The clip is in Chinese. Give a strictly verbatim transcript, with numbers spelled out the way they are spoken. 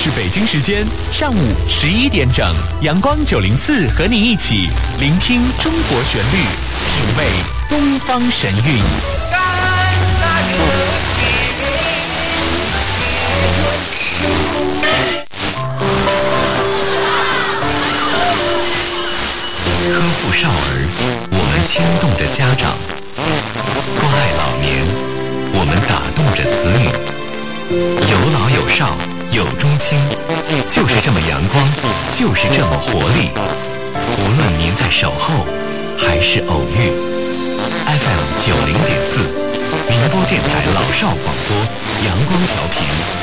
是北京时间上午十一点整，阳光九零四和你一起聆听中国旋律，品味东方神韵。 呵护少儿，我们牵动着家长；关爱老年，我们打动着子女。有老有少，有中青，就是这么阳光，就是这么活力。无论您在守候，还是偶遇 ，F M 九零点四，宁波电台老少广播，阳光调频。